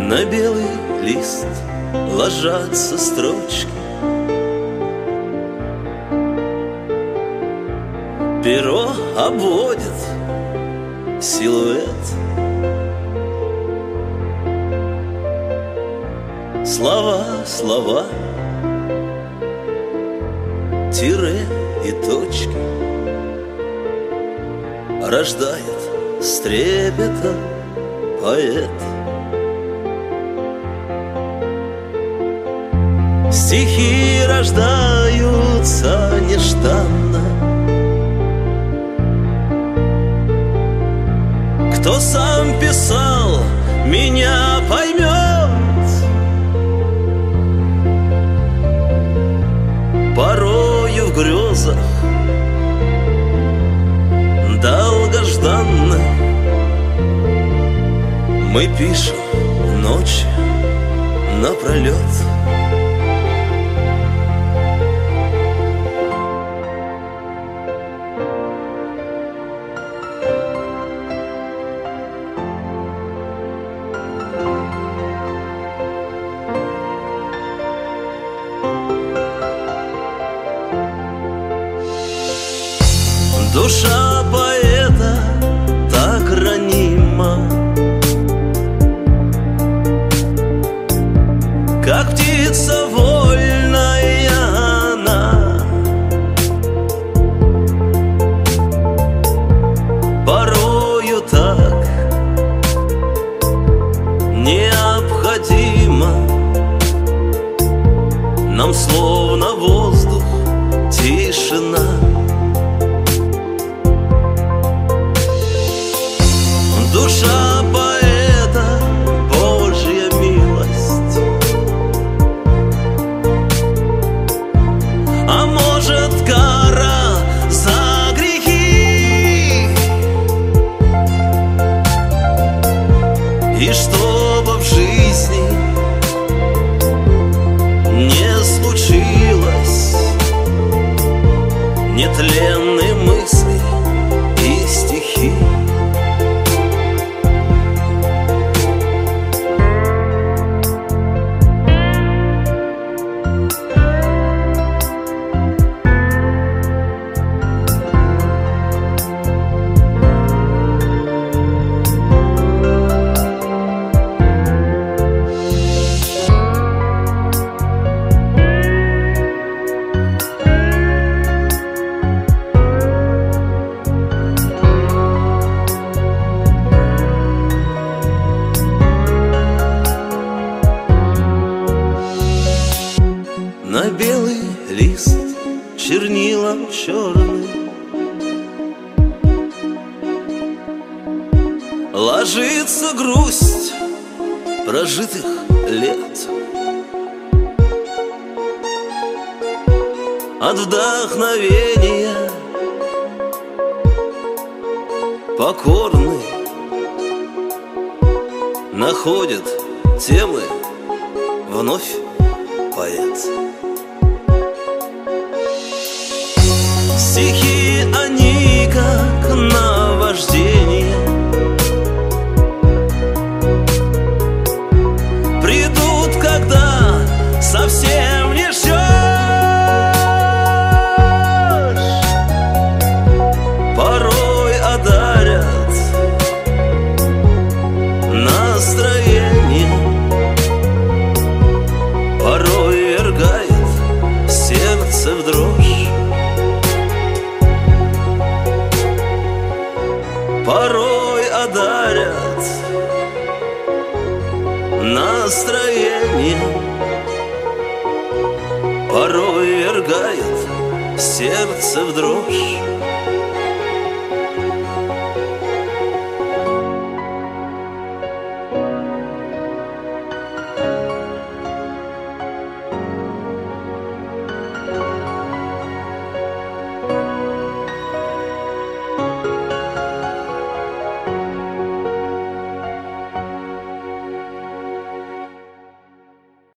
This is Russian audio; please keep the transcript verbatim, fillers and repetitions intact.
На белый лист ложатся строчки, перо обводит силуэт. Слова, слова, тире и точки рождает с трепетом поэт. Стихи рождаются нежданно. Кто сам писал, меня поймет. Порою в грезах долгожданно мы пишем ночи напролет. Душа поэта так ранима, как птица вольная она. Порою так необходимо нам, словно воздух, тишина. Душа поэта — Божья милость, а может, кара за грехи. И чтобы в жизни не случилось, нетленны мысли и стихи. На белый лист чернилом черным ложится грусть прожитых лет. От вдохновения покорный находит темы вновь поэт. Стихи, они как наваждение, придут, когда совсем не ждешь. Порой одарят настроение, порой ввергает сердце в дрожь. Порой одарят настроение, порой ввергает сердце в дрожь.